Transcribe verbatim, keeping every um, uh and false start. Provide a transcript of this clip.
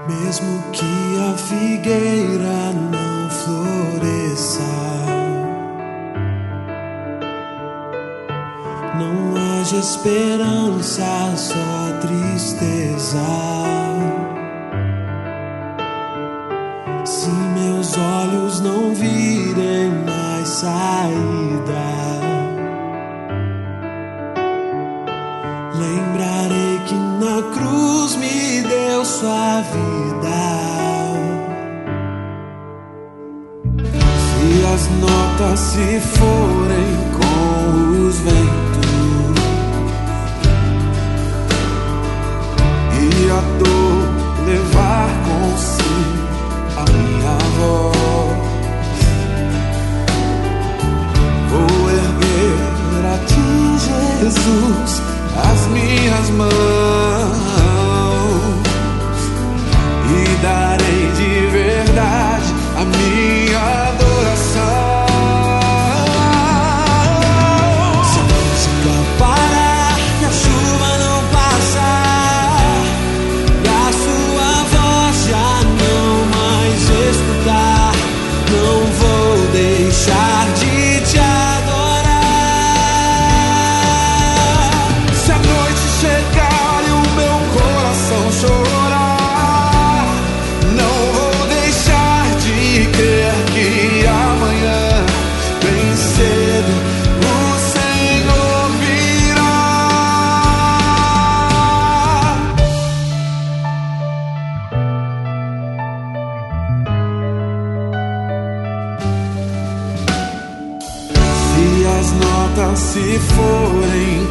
Mesmo que a figueira não floresça, não haja esperança, só tristeza. Se meus olhos não virem mais saída, lembrarei que na cruz me deu sua vida. Se as notas se forem com os ventos e a dor levar consigo a minha voz, vou erguer a ti, Jesus, as minhas mãos e darei de verdade a minha adoração. Se a música parar e a chuva não passar e a sua voz já não mais escutar, não vou deixar de te adorar. Se a noite chegar e o meu coração chorar, não vou deixar de crer que amanhã, bem cedo, o Senhor virá. Se as notas se forem